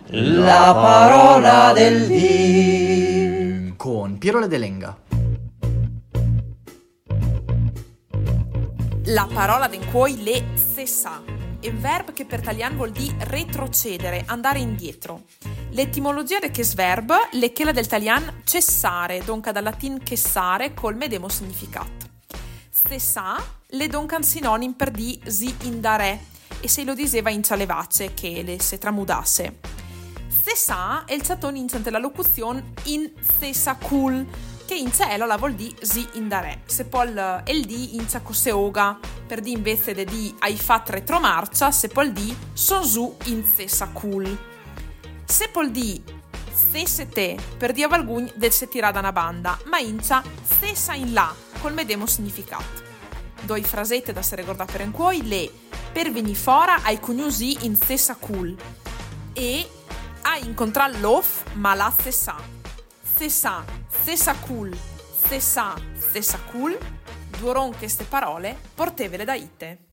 La parola del dì con Piero De Lenga. La parola d'encuoi le cessà, è un verbo che per italiano vuol dire retrocedere, andare indietro. L'etimologia di questo verbo è quella del italiano cessare, dunque dal latino cessare col medesimo significato. Cessà le dunque un sinonimo per di si indare, e se lo diceva in cialevace che le se tramudasse. Cessà è il satone in la locuzione in cessa cool, che in cielo la vuol di si indare. Se poi il di in se oga, per di invece di hai fatto retromarcia, se poi di son su in cessa cool. Se poi di stesse te, per di avalgugn del se tira da una banda, ma incia stessa in là, col medesimo significato. Doi frasette da se ricordare per encuoi, le per venire fora ai cugnusi in stessa cool e a incontrare l'off ma la stessa. Stessa cool, stessa cool, due ronche ste parole, portevele da ite.